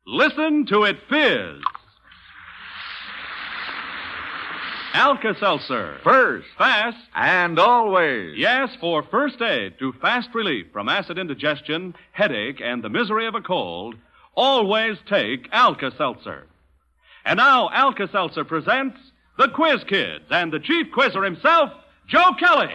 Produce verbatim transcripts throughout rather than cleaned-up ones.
Listen to it fizz. Alka-Seltzer. First. Fast. And always. Yes, for first aid to fast relief from acid indigestion, headache, and the misery of a cold, always take Alka-Seltzer. And now Alka-Seltzer presents the Quiz Kids and the chief quizzer himself, Joe Kelly.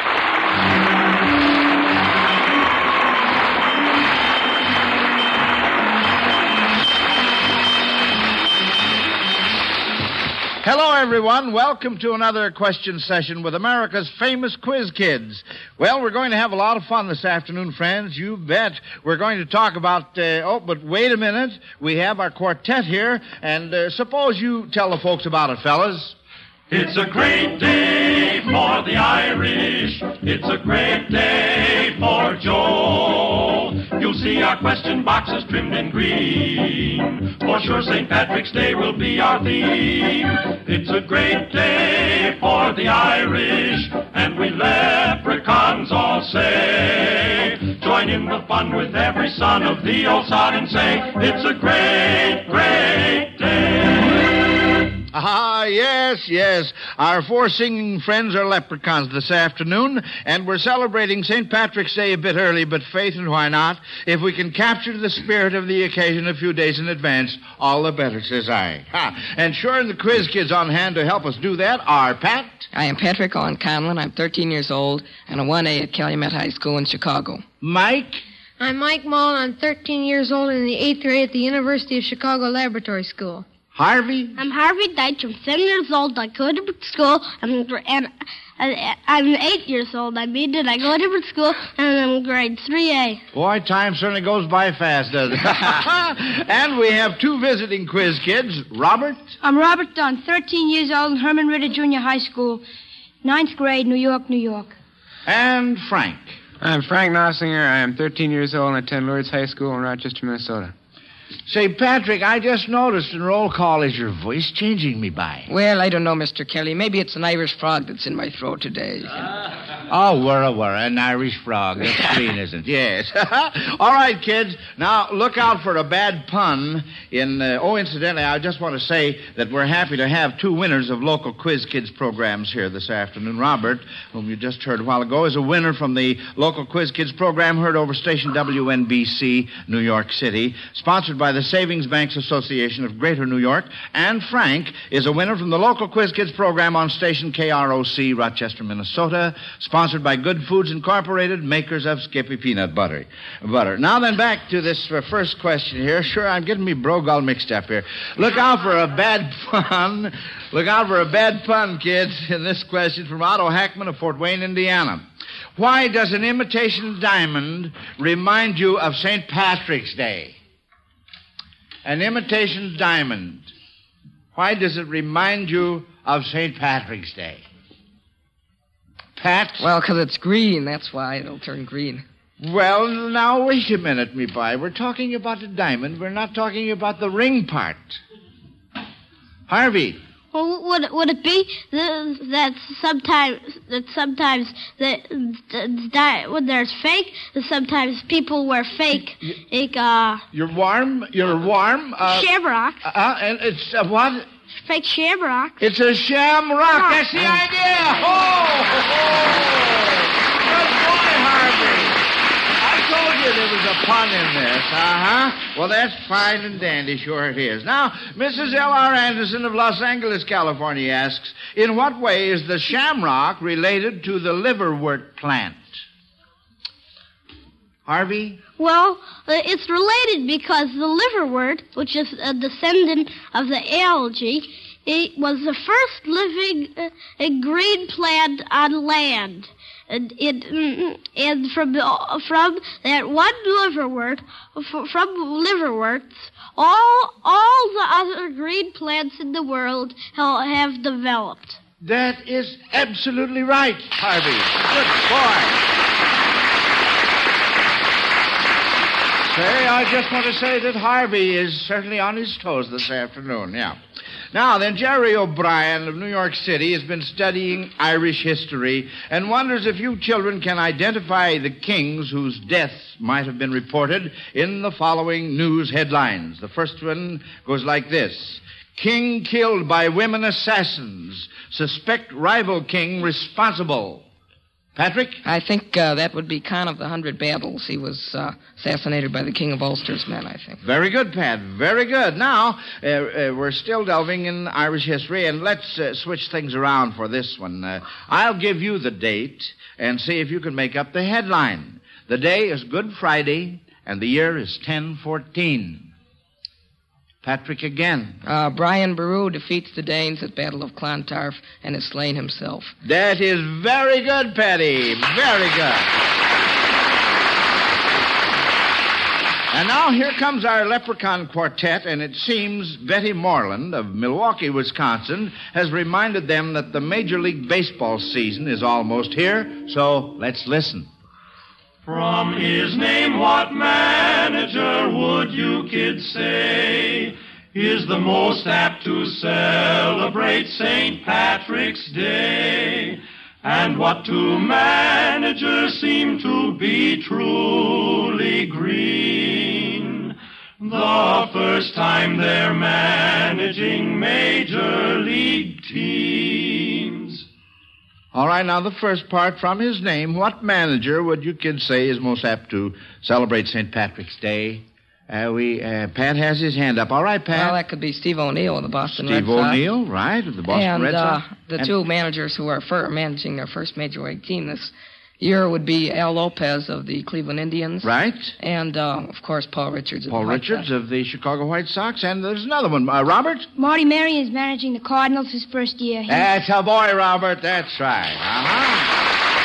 Hello, everyone. Welcome to another question session with America's famous quiz kids. Well, we're going to have a lot of fun this afternoon, friends. You bet. We're going to talk about, uh, oh, but wait a minute. We have our quartet here, and uh, suppose you tell the folks about it, fellas. It's a great day for the Irish. It's a great day for Joe. You'll see our question boxes trimmed in green. For sure Saint Patrick's Day will be our theme. It's a great day for the Irish, and we leprechauns all say, join in the fun with every son of the old sod and say, it's a great, great day. Ah, yes, yes. Our four singing friends are leprechauns this afternoon, and we're celebrating Saint Patrick's Day a bit early, but faith and why not? If we can capture the spirit of the occasion a few days in advance, all the better, says I. Ha. And sure, the quiz kids on hand to help us do that are Pat. I am Patrick Owen Conlon. I'm thirteen years old and a one A at Calumet High School in Chicago. Mike. I'm Mike Mullen. I'm thirteen years old in the eighth grade at the University of Chicago Laboratory School. Harvey? I'm Harvey Deitch. I'm seven years old. I go to different school. I'm, and uh, I'm eight years old. I mean it. I go to different school, and I'm grade three A. Boy, time certainly goes by fast, doesn't it? And we have two visiting quiz kids. Robert? I'm Robert Dunn, thirteen years old, in Herman Ritter Junior High School, ninth grade, New York, New York. And Frank? I'm Frank Nossinger. I am thirteen years old and attend Lourdes High School in Rochester, Minnesota. Say, Patrick, I just noticed in roll call, is your voice changing me by? Well, I don't know, Mister Kelly. Maybe it's an Irish frog that's in my throat today. Oh, wurra, wurra, an Irish frog. That's green, isn't it? Yes. All right, kids. Now, look out for a bad pun. In uh, Oh, incidentally, I just want to say that we're happy to have two winners of local Quiz Kids programs here this afternoon. Robert, whom you just heard a while ago, is a winner from the local Quiz Kids program heard over station W N B C, New York City, sponsored by the Savings Banks Association of Greater New York. And Frank is a winner from the local Quiz Kids program on station K R O C, Rochester, Minnesota, sponsored by Good Foods Incorporated, makers of Skippy Peanut Butter. Butter. Now then, back to this uh, first question here. Sure, I'm getting me brogue all mixed up here. Look out for a bad pun. Look out for a bad pun, kids, in this question from Otto Hackman of Fort Wayne, Indiana. Why does an imitation diamond remind you of Saint Patrick's Day? An imitation diamond. Why does it remind you of Saint Patrick's Day? Pat? Well, because it's green. That's why it'll turn green. Well, now, wait a minute, me boy. We're talking about the diamond. We're not talking about the ring part. Harvey? Well, would would it be the, that sometimes that sometimes that that when there's fake, that sometimes people wear fake, like uh. You're warm. You're warm. Uh, shamrocks. Uh, uh, and it's uh, what? Fake shamrocks. It's a shamrock. Oh. That's the idea. Oh, good boy, Harvey. I told you there was a pun in this. Uh-huh. Well, that's fine and dandy. Sure it is. Now, Missus L R. Anderson of Los Angeles, California asks, in what way is the shamrock related to the liverwort plant? Harvey? Well, uh, it's related because the liverwort, which is a descendant of the algae, it was the first living uh, green plant on land. And it, and from from that one liverwort, from liverworts, all all the other green plants in the world have developed. That is absolutely right, Harvey. Good boy. Say, I just want to say that Harvey is certainly on his toes this afternoon. Yeah. Now then, Jerry O'Brien of New York City has been studying Irish history and wonders if you children can identify the kings whose deaths might have been reported in the following news headlines. The first one goes like this. King killed by women assassins. Suspect rival king responsible. Patrick? I think uh, that would be Khan of the Hundred Battles. He was uh, assassinated by the King of Ulster's men, I think. Very good, Pat. Very good. Now, uh, uh, we're still delving in Irish history, and let's uh, switch things around for this one. Uh, I'll give you the date and see if you can make up the headline. The day is Good Friday, and the year is ten fourteen. Patrick again. Uh, Brian Boru defeats the Danes at Battle of Clontarf and is slain himself. That is very good, Patty. Very good. And now here comes our leprechaun quartet, and it seems Betty Moreland of Milwaukee, Wisconsin, has reminded them that the Major League Baseball season is almost here, so let's listen. From his name, what manager would you kids say is the most apt to celebrate Saint Patrick's Day? And what two managers seem to be truly green? The first time they're managing Major League teams. All right, now the first part, from his name, what manager would you kids say is most apt to celebrate Saint Patrick's Day? Uh, we uh, Pat has his hand up. All right, Pat. Well, that could be Steve O'Neill of the Boston Steve Red Sox. Steve O'Neill, right, of the Boston and, Red Sox. Uh, the and two managers who are fir- managing their first Major League team this year would be Al Lopez of the Cleveland Indians. Right. And, uh, of course, Paul Richards of Paul the White Richards Sox. of the Chicago White Sox. And there's another one. Uh, Robert? Marty Marion is managing the Cardinals his first year. He... That's a boy, Robert. That's right. Uh-huh.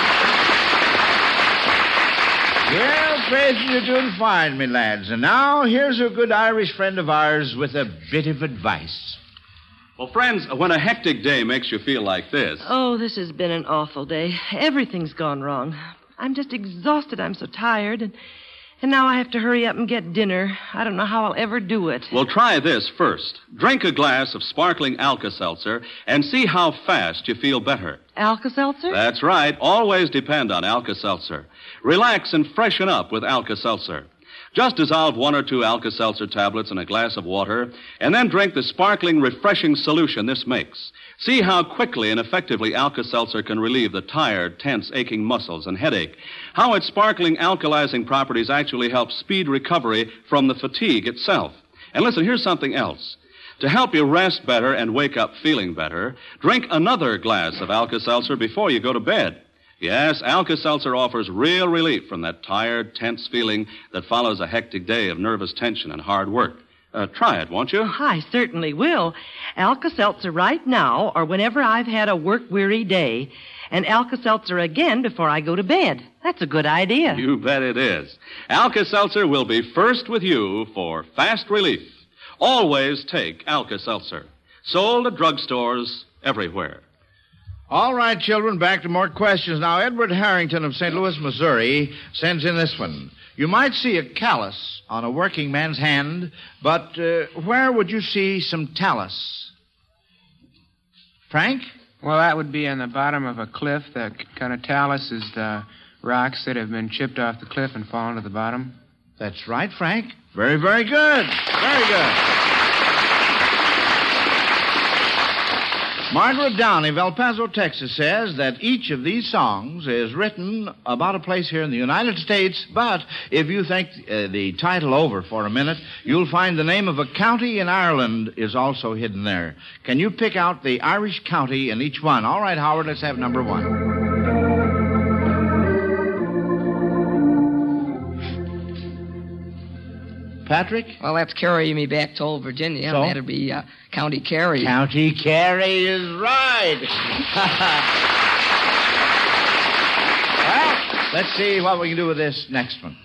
Well, praise you're doing fine, me lads. And now, here's a good Irish friend of ours with a bit of advice. Well, friends, when a hectic day makes you feel like this... Oh, this has been an awful day. Everything's gone wrong. I'm just exhausted. I'm so tired. And, and now I have to hurry up and get dinner. I don't know how I'll ever do it. Well, try this first. Drink a glass of sparkling Alka-Seltzer and see how fast you feel better. Alka-Seltzer? That's right. Always depend on Alka-Seltzer. Relax and freshen up with Alka-Seltzer. Just dissolve one or two Alka-Seltzer tablets in a glass of water, and then drink the sparkling, refreshing solution this makes. See how quickly and effectively Alka-Seltzer can relieve the tired, tense, aching muscles and headache. How its sparkling, alkalizing properties actually help speed recovery from the fatigue itself. And listen, here's something else. To help you rest better and wake up feeling better, drink another glass of Alka-Seltzer before you go to bed. Yes, Alka-Seltzer offers real relief from that tired, tense feeling that follows a hectic day of nervous tension and hard work. Uh, try it, won't you? I certainly will. Alka-Seltzer right now or whenever I've had a work-weary day. And Alka-Seltzer again before I go to bed. That's a good idea. You bet it is. Alka-Seltzer will be first with you for fast relief. Always take Alka-Seltzer. Sold at drugstores everywhere. All right, children, back to more questions. Now, Edward Harrington of Saint Louis, Missouri, sends in this one. You might see a callus on a working man's hand, but uh, where would you see some talus? Frank? Well, that would be on the bottom of a cliff. The kind of talus is the rocks that have been chipped off the cliff and fallen to the bottom. That's right, Frank. Very, very good. Very good. Margaret Downey of El Paso, Texas, says that each of these songs is written about a place here in the United States, but if you think uh, the title over for a minute, you'll find the name of a county in Ireland is also hidden there. Can you pick out the Irish county in each one? All right, Howard, let's have number one. Patrick? Well, that's Carry Me Back to Old Virginia. So? That'd be uh, County Kerry. County Kerry is right. Well, let's see what we can do with this next one.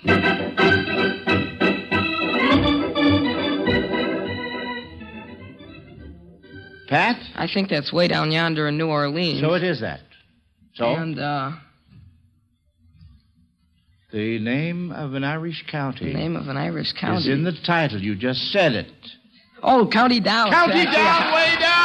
Pat? I think that's way down yonder in New Orleans. So it is that. So? And, uh... the name of an Irish county. The name of an Irish county. Is in the title. You just said it. Oh, County Down. County That's Down, it. way down.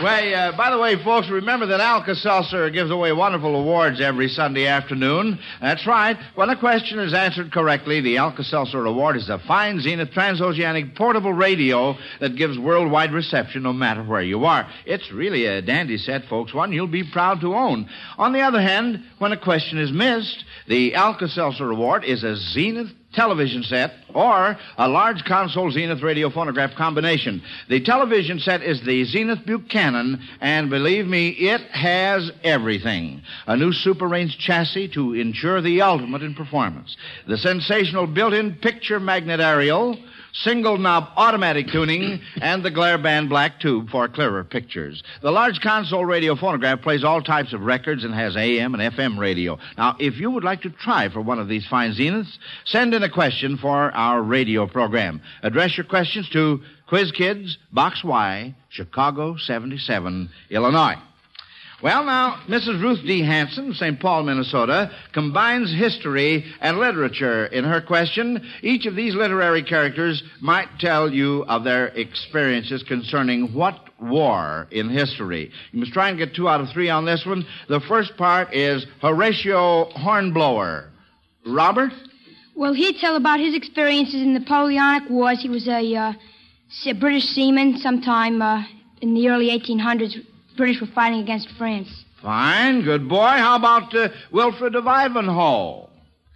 Well, uh, by the way, folks, remember that Alka-Seltzer gives away wonderful awards every Sunday afternoon. That's right. When a question is answered correctly, the Alka-Seltzer Award is a fine Zenith transoceanic portable radio that gives worldwide reception no matter where you are. It's really a dandy set, folks, one you'll be proud to own. On the other hand, when a question is missed, the Alka-Seltzer Award is a Zenith television set or a large console Zenith radio phonograph combination. The television set is the Zenith Buchanan, and believe me, it has everything. A new super range chassis to ensure the ultimate in performance. The sensational built-in picture magnet aerial, single knob automatic tuning, and the glare band black tube for clearer pictures. The large console radio phonograph plays all types of records and has A M and F M radio. Now, if you would like to try for one of these fine Zeniths, send in a question for our radio program. Address your questions to Quiz Kids, Box Y, Chicago seventy-seven, Illinois. Well, now, Missus Ruth D. Hanson, Saint Paul, Minnesota, combines history and literature in her question. Each of these literary characters might tell you of their experiences concerning what war in history. You must try and get two out of three on this one. The first part is Horatio Hornblower. Robert? Well, he'd tell about his experiences in the Napoleonic Wars. He was a, uh, a British seaman sometime uh, in the early eighteen hundreds. British were fighting against France. Fine, good boy. How about uh, Wilfred of Ivanhoe?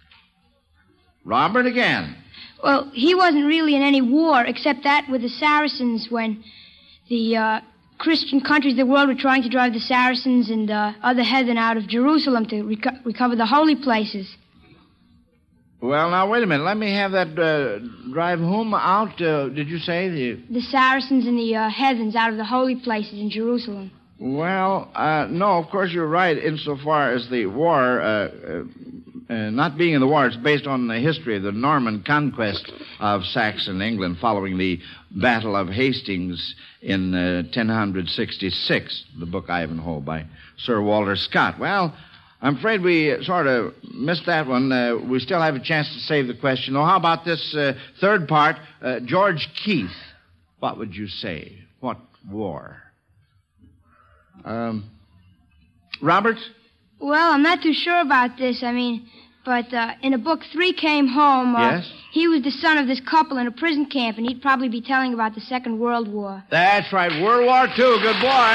Robert again. Well, he wasn't really in any war, except that with the Saracens when the uh, Christian countries of the world were trying to drive the Saracens and uh, other heathen out of Jerusalem to reco- recover the holy places. Well, now, wait a minute. Let me have that uh, drive whom out, uh, did you say? The The Saracens and the uh, heathens out of the holy places in Jerusalem. Well, uh, no, of course you're right insofar as the war, uh, uh, uh, not being in the war, it's based on the history of the Norman conquest of Saxon England following the Battle of Hastings in uh, ten sixty-six, the book Ivanhoe by Sir Walter Scott. Well, I'm afraid we sort of missed that one. Uh, we still have a chance to save the question. Oh, how about this uh, third part? Uh, George Keith. What would you say? What war? Um, Robert? Well, I'm not too sure about this. I mean, but uh, in a book, Three Came Home, uh, yes? he was the son of this couple in a prison camp, and he'd probably be telling about the Second World War. That's right, World War Two. Good boy.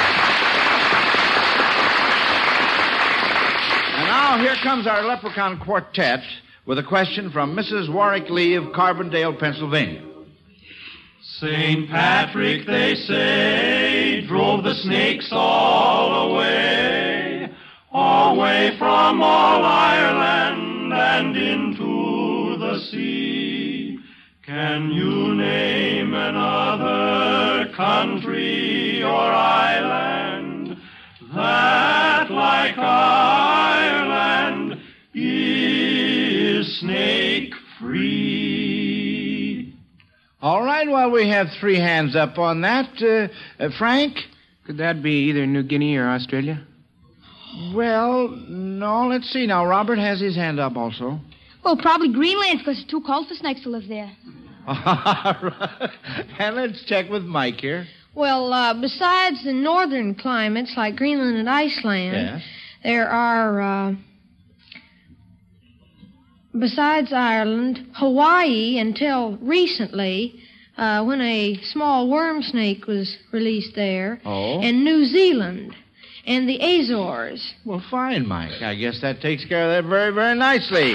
And now here comes our Leprechaun Quartet with a question from Missus Warwick Lee of Carbondale, Pennsylvania. Saint Patrick, they say, drove the snakes all away, away from all Ireland and into the sea. Can you name another country or island that, like Ireland, is snake-free? All right, well, we have three hands up on that. Uh, uh, Frank? Could that be either New Guinea or Australia? Well, no, let's see now. Robert has his hand up also. Well, probably Greenland, because it's too cold for snakes to live there. And let's check with Mike here. Well, uh, besides the northern climates like Greenland and Iceland, Yes. there are, uh, besides Ireland, Hawaii until recently, uh, when a small worm snake was released there, Oh. and New Zealand, and the Azores. Well, fine, Mike. I guess that takes care of that very, very nicely.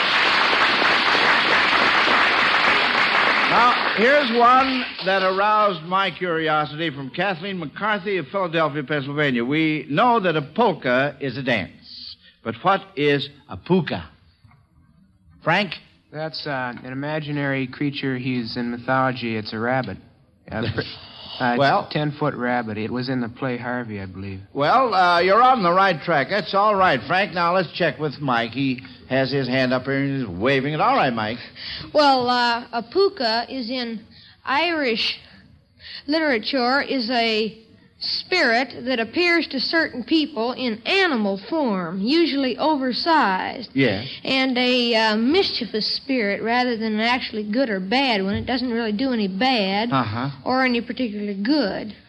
Now, here's one that aroused my curiosity from Kathleen McCarthy of Philadelphia, Pennsylvania. We know that a polka is a dance, but what is a puka? Frank? That's uh, an imaginary creature. He's in mythology. It's a rabbit. Uh, pr- uh, Well- it's a ten-foot rabbit. It was in the play Harvey, I believe. Well, uh, you're on the right track. That's all right, Frank. Now, let's check with Mike. He has his hand up here and he's waving it. All right, Mike. Well, uh, a puka is in Irish literature is a spirit that appears to certain people in animal form, usually oversized, Yes. and a uh, mischievous spirit rather than an actually good or bad one. It doesn't really do any bad Uh-huh. or any particular good.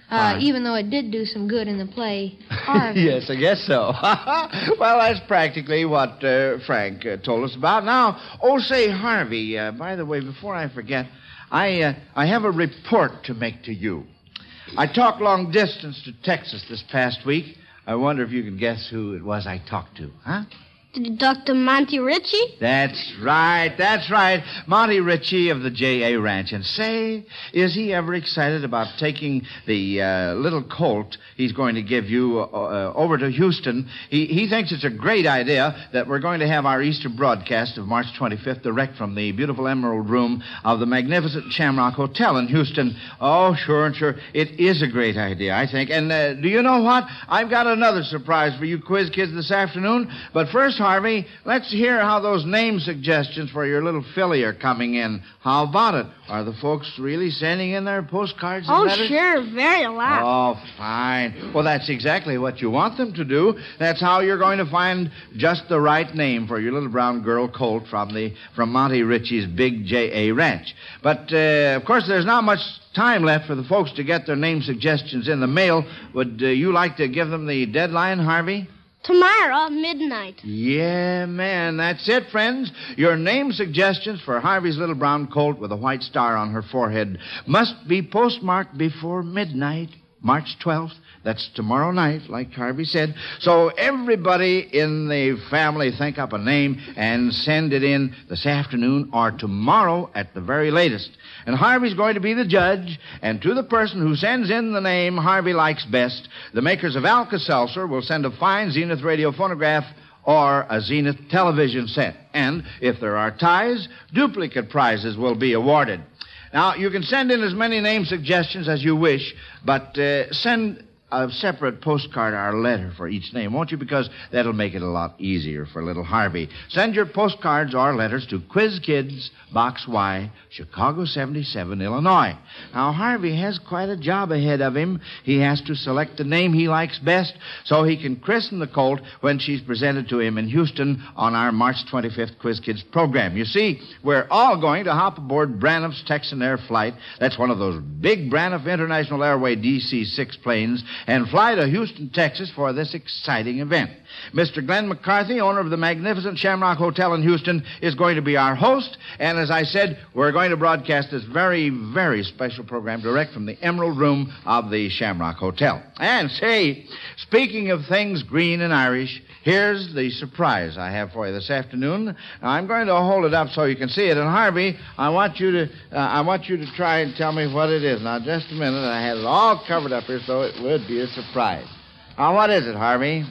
Uh, Fine. even though it did do some good in the play Harvey. Yes, I guess so. Well, that's practically what uh, Frank uh, told us about. Now, oh, say, Harvey, uh, by the way, before I forget, I, uh, I have a report to make to you. I talked long distance to Texas this past week. I wonder if you can guess who it was I talked to, huh? Doctor Monty Ritchie? That's right, that's right. Monty Ritchie of the J A Ranch. And say, is he ever excited about taking the uh, little colt he's going to give you uh, uh, over to Houston? He, he thinks it's a great idea that we're going to have our Easter broadcast of March twenty-fifth direct from the beautiful Emerald Room of the magnificent Shamrock Hotel in Houston. Oh, sure, sure. It is a great idea, I think. And uh, do you know what? I've got another surprise for you quiz kids this afternoon. But first, Harvey, let's hear how those name suggestions for your little filly are coming in. How about it? Are the folks really sending in their postcards and Oh, letters? sure, very lot. Oh, fine. Well, that's exactly what you want them to do. That's how you're going to find just the right name for your little brown girl colt from the from Monty Ritchie's big J A Ranch. But, uh, of course, there's not much time left for the folks to get their name suggestions in the mail. Would uh, you like to give them the deadline, Harvey? Tomorrow, midnight. Yeah, man, that's it, friends. Your name suggestions for Harvey's little brown colt with a white star on her forehead must be postmarked before midnight, March twelfth. That's tomorrow night, like Harvey said. So everybody in the family think up a name and send it in this afternoon or tomorrow at the very latest. And Harvey's going to be the judge, and to the person who sends in the name Harvey likes best, the makers of Alka-Seltzer will send a fine Zenith radio phonograph or a Zenith television set. And if there are ties, duplicate prizes will be awarded. Now, you can send in as many name suggestions as you wish, but uh, send a separate postcard or letter for each name, won't you? Because that'll make it a lot easier for little Harvey. Send your postcards or letters to Quiz Kids, Box Y, Chicago seventy-seven, Illinois. Now, Harvey has quite a job ahead of him. He has to select the name he likes best so he can christen the colt when she's presented to him in Houston on our March twenty-fifth Quiz Kids program. You see, we're all going to hop aboard Braniff's Texan Air flight. That's one of those big Braniff International Airway D C six planes, and fly to Houston, Texas for this exciting event. Mister Glenn McCarthy, owner of the magnificent Shamrock Hotel in Houston, is going to be our host, and as I said, we're going to broadcast this very, very special program direct from the Emerald Room of the Shamrock Hotel. And say, speaking of things green and Irish, here's the surprise I have for you this afternoon. Now, I'm going to hold it up so you can see it, and Harvey, I want you to, uh, I want you to try and tell me what it is. Now, just a minute, I had it all covered up here so it would be a surprise. Now, what is it, Harvey?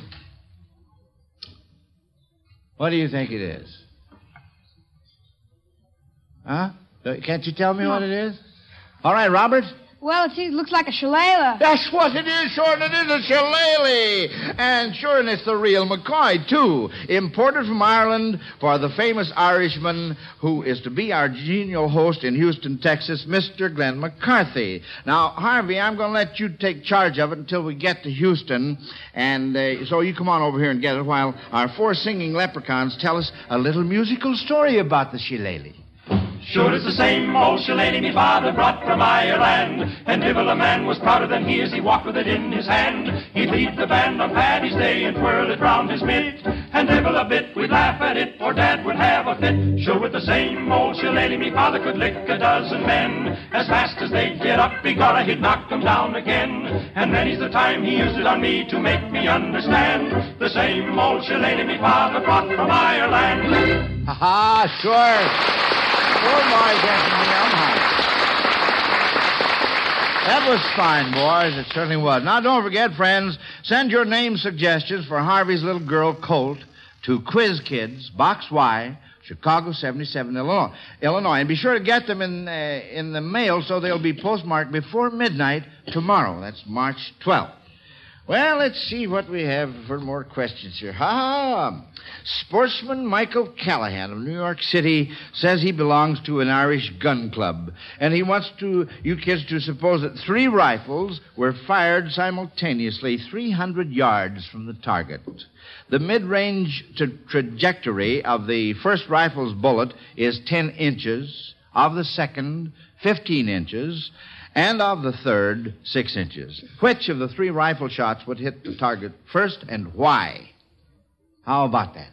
What do you think it is? Huh? Can't you tell me what it is? All right, Robert? Well, it seems- looks like a shillelagh. That's what it is, sure, and it is a shillelagh. And sure, and it's the real McCoy, too. Imported from Ireland for the famous Irishman who is to be our genial host in Houston, Texas, Mister Glenn McCarthy. Now, Harvey, I'm going to let you take charge of it until we get to Houston. And uh, so you come on over here and get it while our four singing leprechauns tell us a little musical story about the shillelagh. Sure, it's the same old shillelagh me father brought from Ireland, and divil a man was prouder than he as he walked with it in his hand. He'd lead the band on Paddy's Day and twirl it round his mitt, and divil a bit we'd laugh at it, or Dad would have a fit. Sure, with the same old shillelagh me father could lick a dozen men. As fast as they'd get up, begorra, he'd knock them down again. And many's the time he used it on me to make me understand. The same old shillelagh me father brought from Ireland. Ha ha, sure. Poor boy getting the umpire. That was fine, boys. It certainly was. Now, don't forget, friends, send your name suggestions for Harvey's little girl, Colt, to Quiz Kids, Box Y, Chicago seventy-seven, Illinois. Illinois. And be sure to get them in, uh, in the mail so they'll be postmarked before midnight tomorrow. That's March twelfth. Well, let's see what we have for more questions here. Ha! Sportsman Michael Callahan of New York City says he belongs to an Irish gun club, and he wants to you kids to suppose that three rifles were fired simultaneously three hundred yards from the target. The mid-range tra- trajectory of the first rifle's bullet is ten inches, of the second, fifteen inches, And of the third, six inches. Which of the three rifle shots would hit the target first and why? How about that?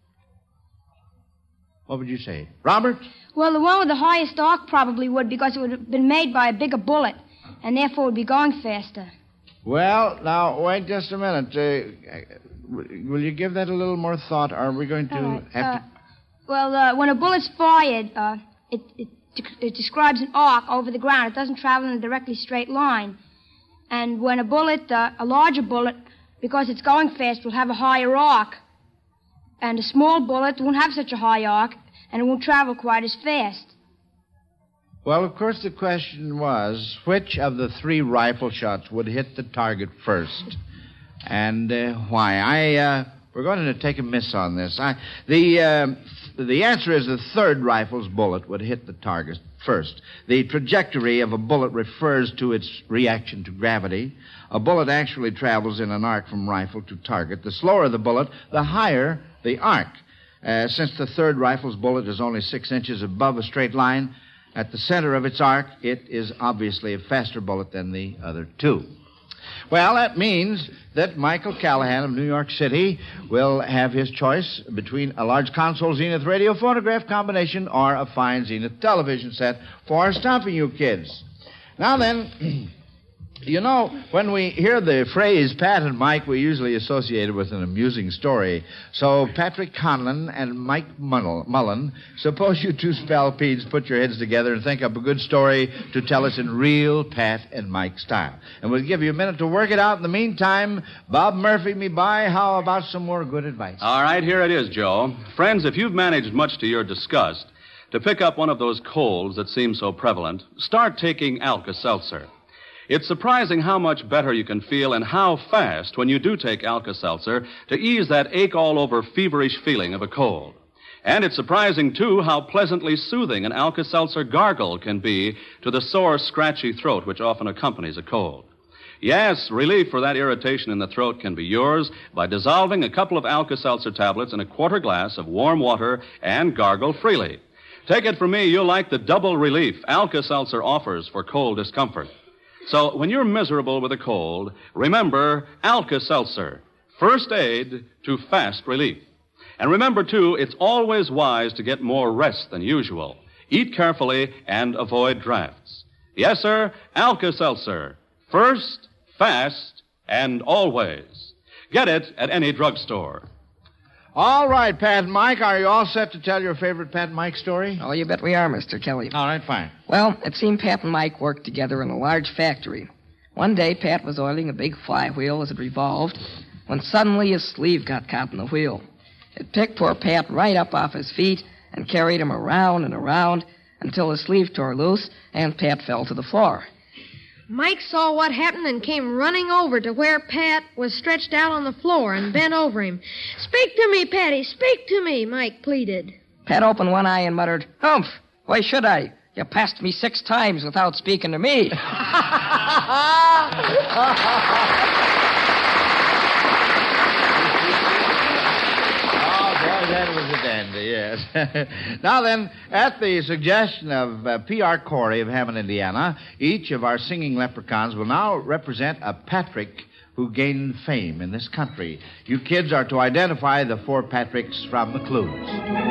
What would you say? Robert? Well, the one with the highest arc probably would, because it would have been made by a bigger bullet, and therefore would be going faster. Well, now, wait just a minute. Uh, will you give that a little more thought? Are we going to Uh, have uh, to... Well, uh, when a bullet's fired, uh, it, it, it describes an arc over the ground. It doesn't travel in a directly straight line. And when a bullet, uh, a larger bullet, because it's going fast, will have a higher arc. And a small bullet won't have such a high arc, and it won't travel quite as fast. Well, of course, the question was, which of the three rifle shots would hit the target first? And uh, why? I, uh, we're going to take a miss on this. I, the, uh, the answer is the third rifle's bullet would hit the target first. The trajectory of a bullet refers to its reaction to gravity. A bullet actually travels in an arc from rifle to target. The slower the bullet, the higher the arc. Uh, since the third rifle's bullet is only six inches above a straight line, at the center of its arc, it is obviously a faster bullet than the other two. Well, that means that Michael Callahan of New York City will have his choice between a large console Zenith radio phonograph combination or a fine Zenith television set for stomping you kids. Now then, you know, when we hear the phrase Pat and Mike, we usually associate it with an amusing story. So, Patrick Conlon and Mike Mullen, suppose you two spalpedes put your heads together and think up a good story to tell us in real Pat and Mike style. And we'll give you a minute to work it out. In the meantime, Bob Murphy, me by, how about some more good advice? All right, here it is, Joe. Friends, if you've managed much to your disgust to pick up one of those colds that seem so prevalent, start taking Alka-Seltzer. It's surprising how much better you can feel and how fast when you do take Alka-Seltzer to ease that ache-all-over feverish feeling of a cold. And it's surprising, too, how pleasantly soothing an Alka-Seltzer gargle can be to the sore, scratchy throat which often accompanies a cold. Yes, relief for that irritation in the throat can be yours by dissolving a couple of Alka-Seltzer tablets in a quarter glass of warm water and gargle freely. Take it from me, you'll like the double relief Alka-Seltzer offers for cold discomfort. So when you're miserable with a cold, remember Alka-Seltzer, first aid to fast relief. And remember, too, it's always wise to get more rest than usual. Eat carefully and avoid drafts. Yes, sir, Alka-Seltzer, first, fast, and always. Get it at any drugstore. All right, Pat and Mike, are you all set to tell your favorite Pat and Mike story? Oh, you bet we are, Mister Kelly. All right, fine. Well, it seemed Pat and Mike worked together in a large factory. One day, Pat was oiling a big flywheel as it revolved, when suddenly his sleeve got caught in the wheel. It picked poor Pat right up off his feet and carried him around and around until his sleeve tore loose and Pat fell to the floor. Mike saw what happened and came running over to where Pat was stretched out on the floor and bent over him. "Speak to me, Patty, speak to me," Mike pleaded. Pat opened one eye and muttered, "Humph, why should I? You passed me six times without speaking to me." That was a dandy, yes. Now then, at the suggestion of uh, P R. Corey of Hammond, Indiana, each of our singing leprechauns will now represent a Patrick who gained fame in this country. You kids are to identify the four Patricks from the clues.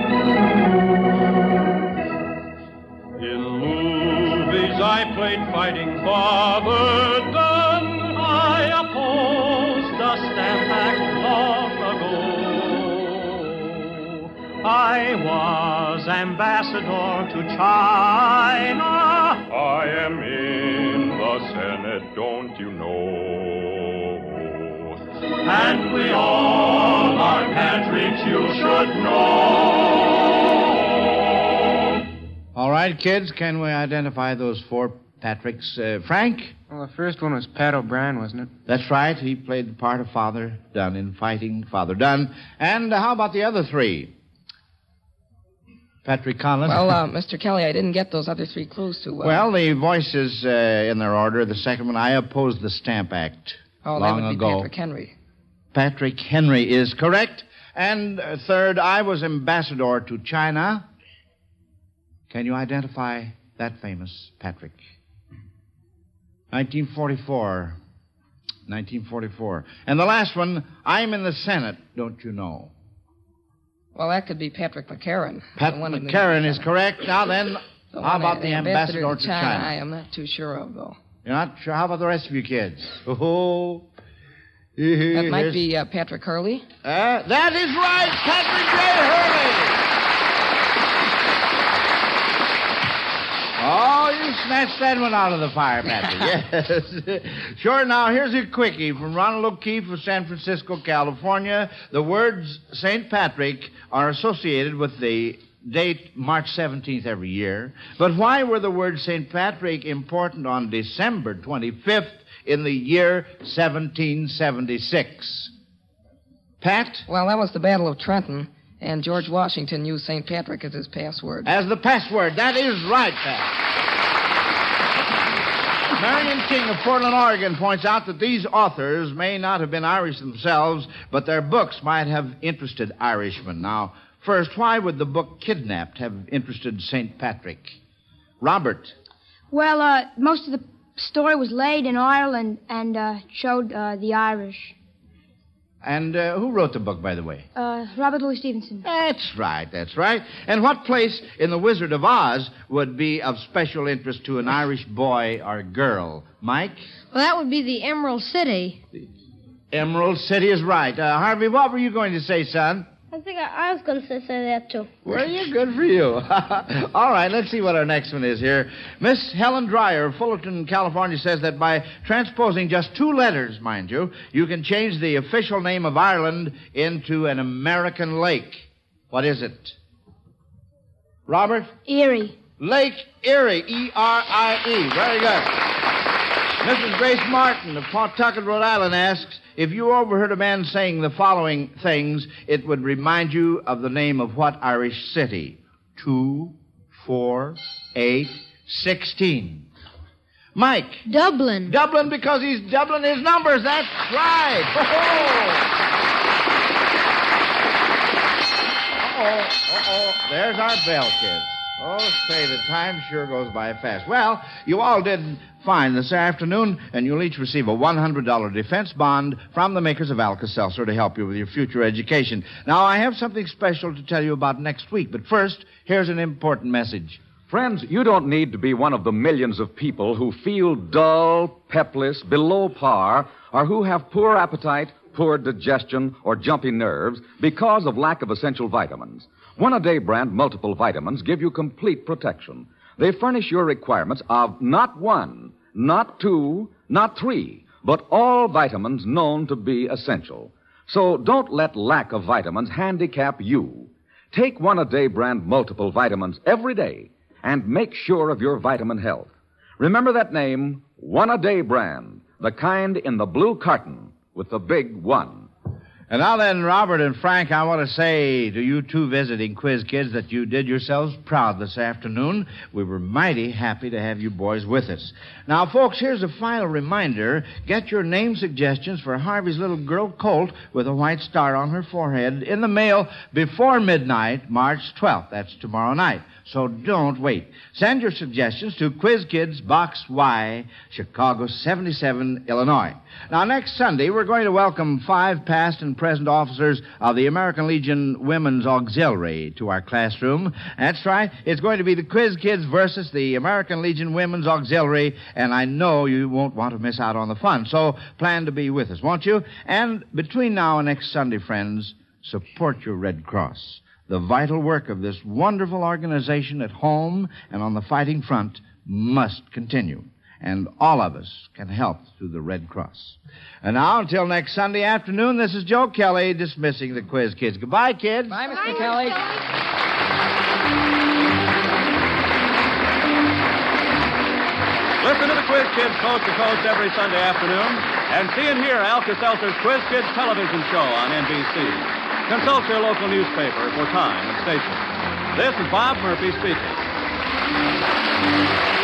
In movies I played fighting Father Dunn. I opposed the stamp act long ago. I was ambassador to China. I am in the Senate, don't you know? And we all are Patricks, you should know. All right, kids, can we identify those four Patricks? Uh, Frank? Well, the first one was Pat O'Brien, wasn't it? That's right. He played the part of Father Dunn in Fighting Father Dunn. And uh, how about the other three? Patrick Conlon. Well, uh, Mister Kelly, I didn't get those other three clues too well. Well, the voices uh, in their order. The second one, I opposed the Stamp Act oh, long that would be ago. Patrick Henry. Patrick Henry is correct. And uh, third, I was ambassador to China. Can you identify that famous Patrick? nineteen forty-four. nineteen forty-four. And the last one, I'm in the Senate, don't you know? Well, that could be Patrick McCarran. Pat McCarran is correct. Now then, The how one about that- the ambassador, to China? China? I am not too sure of, though. You're not sure? How about the rest of you kids? Oh. That might Here's- be uh, Patrick Hurley. Uh, that is right, Patrick J. Hurley. Oh, you snatched that one out of the fire, Patrick. Yes. Sure, now, here's a quickie from Ronald O'Keefe of San Francisco, California. The words Saint Patrick are associated with the date March seventeenth every year. But why were the words Saint Patrick important on December twenty-fifth in the year seventeen seventy-six? Pat? Well, that was the Battle of Trenton, and George Washington used Saint Patrick as his password. As the password. That is right, Pat. Marion King of Portland, Oregon points out that these authors may not have been Irish themselves, but their books might have interested Irishmen. Now, first, why would the book Kidnapped have interested Saint Patrick? Robert? Well, uh, most of the story was laid in Ireland and uh, showed uh, the Irish. And uh, who wrote the book, by the way? Uh, Robert Louis Stevenson. That's right, that's right. And what place in The Wizard of Oz would be of special interest to an Irish boy or girl? Mike? Well, that would be the Emerald City. Emerald City is right. Uh, Harvey, what were you going to say, son? I think I, I was going to say, say that, too. Well, you good for you. All right, let's see what our next one is here. Miss Helen Dreyer of Fullerton, California, says that by transposing just two letters, mind you, you can change the official name of Ireland into an American lake. What is it? Robert? Erie. Lake Erie, E R I E. Very good. Missus Grace Martin of Pawtucket, Rhode Island asks, if you overheard a man saying the following things, it would remind you of the name of what Irish city? Two, four, eight, sixteen. Mike. Dublin. Dublin because he's doubling his numbers. That's right. Uh-oh. Uh-oh. There's our bell, kids. Oh, say, the time sure goes by fast. Well, you all did fine this afternoon, and you'll each receive a one hundred dollars defense bond from the makers of Alka-Seltzer to help you with your future education. Now, I have something special to tell you about next week, but first, here's an important message. Friends, you don't need to be one of the millions of people who feel dull, pepless, below par, or who have poor appetite, poor digestion, or jumpy nerves because of lack of essential vitamins. One-A-Day brand multiple vitamins give you complete protection. They furnish your requirements of not one, not two, not three, but all vitamins known to be essential. So don't let lack of vitamins handicap you. Take One-A-Day brand multiple vitamins every day and make sure of your vitamin health. Remember that name, One-A-Day brand, the kind in the blue carton with the big one. And now then, Robert and Frank, I want to say to you two visiting quiz kids that you did yourselves proud this afternoon. We were mighty happy to have you boys with us. Now, folks, here's a final reminder. Get your name suggestions for Harvey's little girl, Colt, with a white star on her forehead in the mail before midnight, March twelfth. That's tomorrow night. So don't wait. Send your suggestions to Quiz Kids, Box Y, Chicago seventy-seven, Illinois. Now, next Sunday, we're going to welcome five past and present officers of the American Legion Women's Auxiliary to our classroom. That's right. It's going to be the Quiz Kids versus the American Legion Women's Auxiliary, and I know you won't want to miss out on the fun. So plan to be with us, won't you? And between now and next Sunday, friends, support your Red Cross. The vital work of this wonderful organization at home and on the fighting front must continue. And all of us can help through the Red Cross. And now, until next Sunday afternoon, this is Joe Kelly dismissing the Quiz Kids. Goodbye, kids. Bye, Mister Kelly. Listen to the Quiz Kids coast to coast every Sunday afternoon. And see and hear Alka-Seltzer's Quiz Kids television show on N B C. Consult your local newspaper for time and station. This is Bob Murphy speaking.